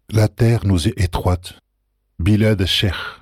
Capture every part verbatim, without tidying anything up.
La terre nous est étroite. Bilad Sheikh.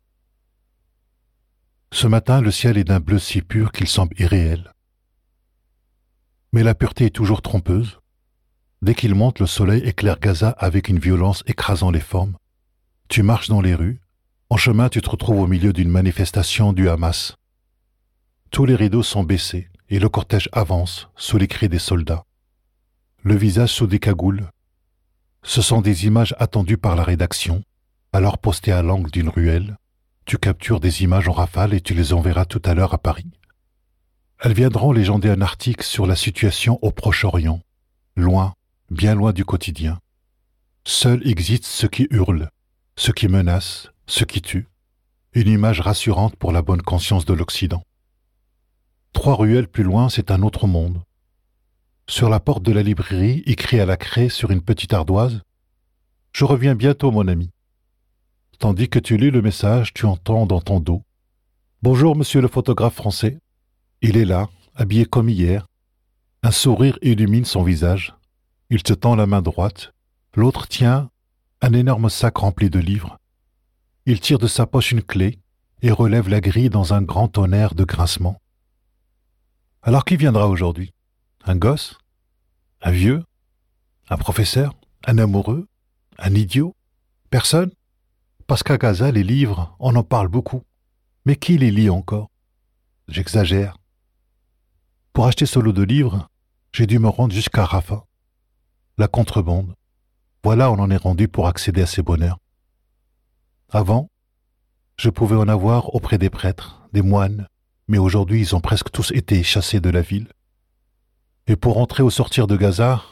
Ce matin, le ciel est d'un bleu si pur qu'il semble irréel. Mais la pureté est toujours trompeuse. Dès qu'il monte, le soleil éclaire Gaza avec une violence écrasant les formes. Tu marches dans les rues. En chemin, tu te retrouves au milieu d'une manifestation du Hamas. Tous les rideaux sont baissés et le cortège avance sous les cris des soldats. Le visage sous des cagoules. Ce sont des images attendues par la rédaction, alors postées à l'angle d'une ruelle. Tu captures des images en rafale et tu les enverras tout à l'heure à Paris. Elles viendront légender un article sur la situation au Proche-Orient, loin, bien loin du quotidien. Seul existe ce qui hurle, ce qui menace, ce qui tue. Une image rassurante pour la bonne conscience de l'Occident. Trois ruelles plus loin, c'est un autre monde. Sur la porte de la librairie, écrit à la craie sur une petite ardoise, « Je reviens bientôt, mon ami. » Tandis que tu lis le message, tu entends dans ton dos, « Bonjour, monsieur le photographe français. » Il est là, habillé comme hier. Un sourire illumine son visage. Il te tend la main droite. L'autre tient un énorme sac rempli de livres. Il tire de sa poche une clé et relève la grille dans un grand tonnerre de grincement. Alors qui viendra aujourd'hui? Un gosse? Un vieux? Un professeur? Un amoureux? Un idiot? Personne? Parce qu'à Gaza, les livres, on en parle beaucoup. Mais qui les lit encore? J'exagère. Pour acheter ce lot de livres, j'ai dû me rendre jusqu'à Rafah. La contrebande. Voilà où on en est rendu pour accéder à ces bonheurs. Avant, je pouvais en avoir auprès des prêtres, des moines, mais aujourd'hui ils ont presque tous été chassés de la ville. Et pour entrer ou sortir de Gaza...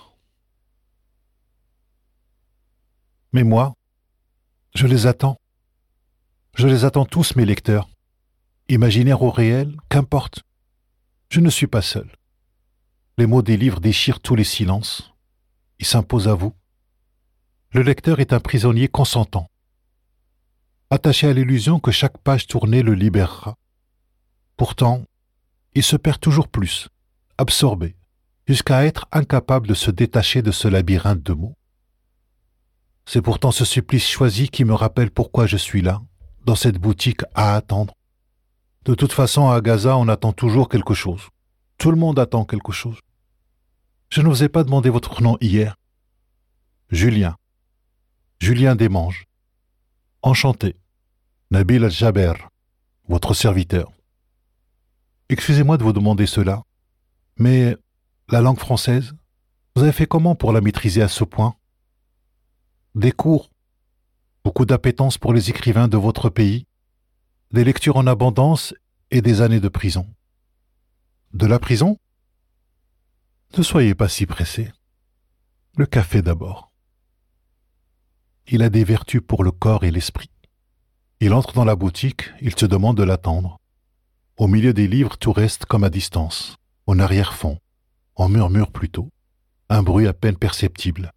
Mais moi, je les attends. Je les attends tous, mes lecteurs. Imaginaires ou réels, qu'importe. Je ne suis pas seul. Les mots des livres déchirent tous les silences. Ils s'imposent à vous. Le lecteur est un prisonnier consentant, attaché à l'illusion que chaque page tournée le libérera. Pourtant, il se perd toujours plus, absorbé, jusqu'à être incapable de se détacher de ce labyrinthe de mots. C'est pourtant ce supplice choisi qui me rappelle pourquoi je suis là, dans cette boutique à attendre. De toute façon, à Gaza, on attend toujours quelque chose. Tout le monde attend quelque chose. Je ne vous ai pas demandé votre nom hier. Julien. Julien Desmanges. Enchanté. Nabil Al-Jaber, votre serviteur. Excusez-moi de vous demander cela, mais la langue française, vous avez fait comment pour la maîtriser à ce point? Des cours, beaucoup d'appétence pour les écrivains de votre pays, des lectures en abondance et des années de prison. De la prison? Ne soyez pas si pressé. Le café d'abord. Il a des vertus pour le corps et l'esprit. Il entre dans la boutique, il te demande de l'attendre. Au milieu des livres, tout reste comme à distance, en arrière-fond, en murmure plutôt, un bruit à peine perceptible.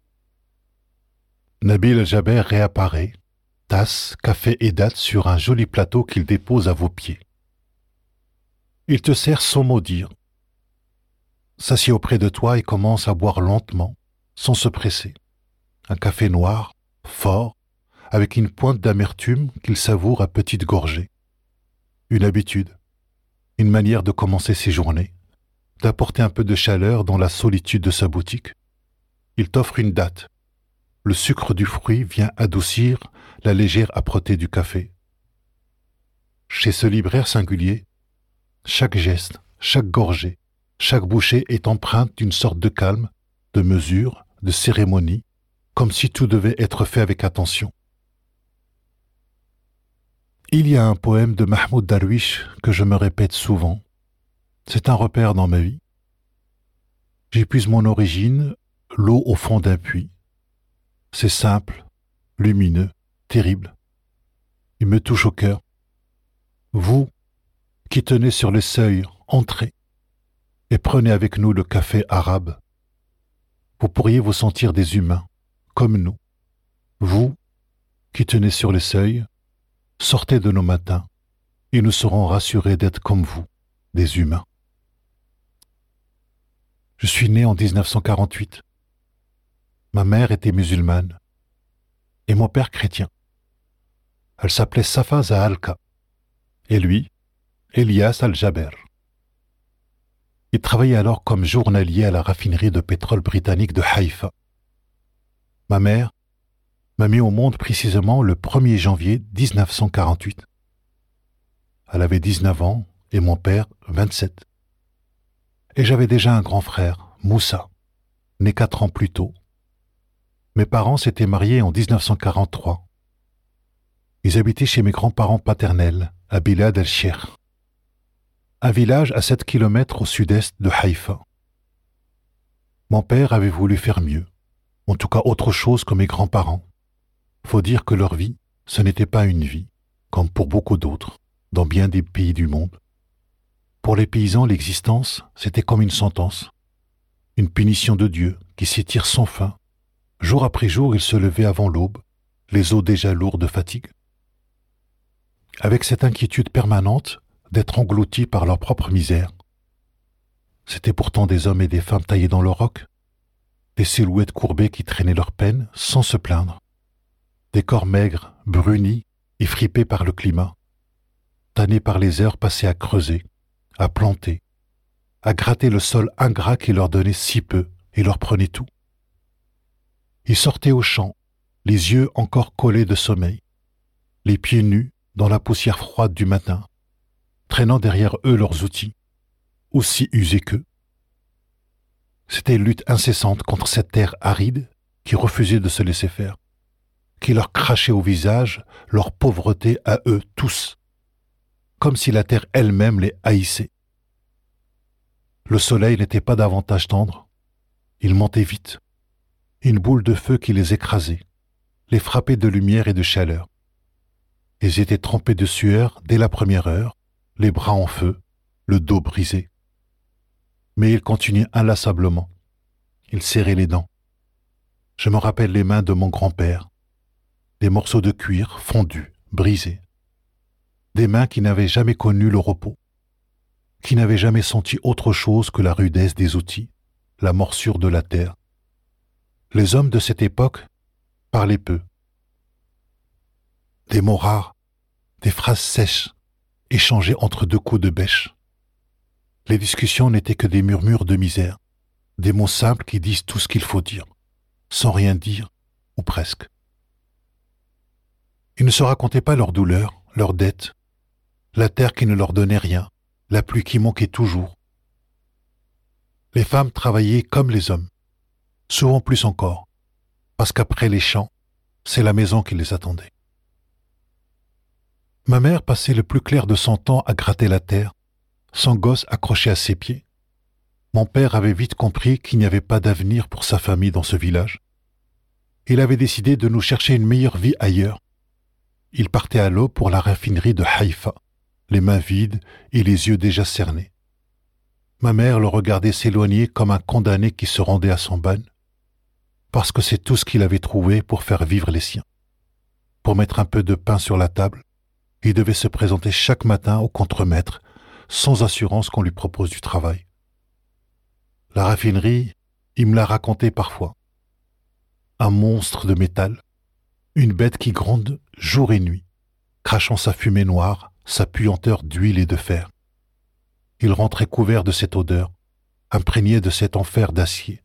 Nabil Jaber réapparaît, tasse, café et date sur un joli plateau qu'il dépose à vos pieds. Il te sert sans mot dire, s'assied auprès de toi et commence à boire lentement, sans se presser. Un café noir, fort, avec une pointe d'amertume qu'il savoure à petites gorgées. Une habitude, une manière de commencer ses journées, d'apporter un peu de chaleur dans la solitude de sa boutique. Il t'offre une date. Le sucre du fruit vient adoucir la légère âpreté du café. Chez ce libraire singulier, chaque geste, chaque gorgée, chaque bouchée est empreinte d'une sorte de calme, de mesure, de cérémonie, comme si tout devait être fait avec attention. Il y a un poème de Mahmoud Darwish que je me répète souvent. C'est un repère dans ma vie. J'épuise mon origine, l'eau au fond d'un puits. C'est simple, lumineux, terrible. Il me touche au cœur. Vous, qui tenez sur le seuil, entrez et prenez avec nous le café arabe. Vous pourriez vous sentir des humains, comme nous. Vous, qui tenez sur le seuil, sortez de nos matins et nous serons rassurés d'être comme vous, des humains. Je suis né en dix-neuf cent quarante-huit. Ma mère était musulmane. et mon père chrétien. Elle s'appelait Safa Zahalka, et lui, Elias Al-Jaber. Il travaillait alors comme journalier à la raffinerie de pétrole britannique de Haïfa. Ma mère m'a mis au monde précisément le premier janvier dix-neuf cent quarante-huit. Elle avait dix-neuf ans et mon père vingt-sept. Et j'avais déjà un grand frère, Moussa, né quatre ans plus tôt. Mes parents s'étaient mariés en dix-neuf cent quarante-trois. Ils habitaient chez mes grands-parents paternels, à Bilad el-Sheikh, un village à sept kilomètres au sud-est de Haïfa. Mon père avait voulu faire mieux, en tout cas autre chose que mes grands-parents. Faut dire que leur vie, ce n'était pas une vie, comme pour beaucoup d'autres, dans bien des pays du monde. Pour les paysans, l'existence, c'était comme une sentence, une punition de Dieu qui s'étire sans fin. Jour après jour, ils se levaient avant l'aube, les os déjà lourds de fatigue. Avec cette inquiétude permanente d'être engloutis par leur propre misère. C'étaient pourtant des hommes et des femmes taillés dans le roc, des silhouettes courbées qui traînaient leur peine sans se plaindre, des corps maigres, brunis et fripés par le climat, tannés par les heures passées à creuser, à planter, à gratter le sol ingrat qui leur donnait si peu et leur prenait tout. Ils sortaient au champ, les yeux encore collés de sommeil, les pieds nus dans la poussière froide du matin, traînant derrière eux leurs outils, aussi usés qu'eux. C'était une lutte incessante contre cette terre aride qui refusait de se laisser faire, qui leur crachait au visage leur pauvreté à eux tous, comme si la terre elle-même les haïssait. Le soleil n'était pas davantage tendre, il montait vite, une boule de feu qui les écrasait, les frappait de lumière et de chaleur. Ils étaient trempés de sueur dès la première heure, les bras en feu, le dos brisé. Mais ils continuaient inlassablement. Ils serraient les dents. Je me rappelle les mains de mon grand-père, des morceaux de cuir fondus, brisés. Des mains qui n'avaient jamais connu le repos, qui n'avaient jamais senti autre chose que la rudesse des outils, la morsure de la terre. Les hommes de cette époque parlaient peu. Des mots rares, des phrases sèches, échangées entre deux coups de bêche. Les discussions n'étaient que des murmures de misère, des mots simples qui disent tout ce qu'il faut dire, sans rien dire, ou presque. Ils ne se racontaient pas leurs douleurs, leurs dettes, la terre qui ne leur donnait rien, la pluie qui manquait toujours. Les femmes travaillaient comme les hommes, souvent plus encore, parce qu'après les champs, c'est la maison qui les attendait. Ma mère passait le plus clair de son temps à gratter la terre, son gosse accroché à ses pieds. Mon père avait vite compris qu'il n'y avait pas d'avenir pour sa famille dans ce village. Il avait décidé de nous chercher une meilleure vie ailleurs. Il partait à l'aube pour la raffinerie de Haïfa, les mains vides et les yeux déjà cernés. Ma mère le regardait s'éloigner comme un condamné qui se rendait à son bagne, parce que c'est tout ce qu'il avait trouvé pour faire vivre les siens. Pour mettre un peu de pain sur la table, il devait se présenter chaque matin au contremaître, sans assurance qu'on lui propose du travail. La raffinerie, il me l'a raconté parfois. Un monstre de métal, une bête qui gronde jour et nuit, crachant sa fumée noire, sa puanteur d'huile et de fer. Il rentrait couvert de cette odeur, imprégné de cet enfer d'acier.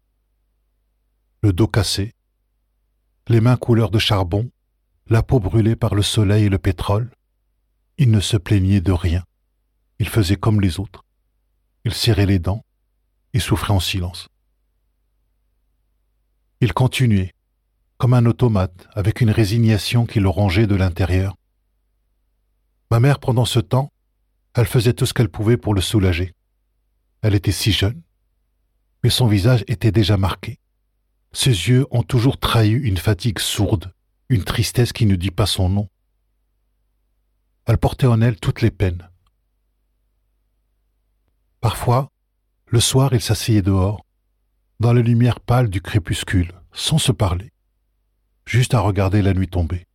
Le dos cassé, les mains couleur de charbon, la peau brûlée par le soleil et le pétrole, il ne se plaignait de rien. Il faisait comme les autres. Il serrait les dents et souffrait en silence. Il continuait, comme un automate, avec une résignation qui le rongeait de l'intérieur. Ma mère, pendant ce temps, elle faisait tout ce qu'elle pouvait pour le soulager. Elle était si jeune, mais son visage était déjà marqué. Ses yeux ont toujours trahi une fatigue sourde, une tristesse qui ne dit pas son nom. Elle portait en elle toutes les peines. Parfois, le soir, il s'asseyait dehors, dans la lumière pâle du crépuscule, sans se parler, juste à regarder la nuit tomber.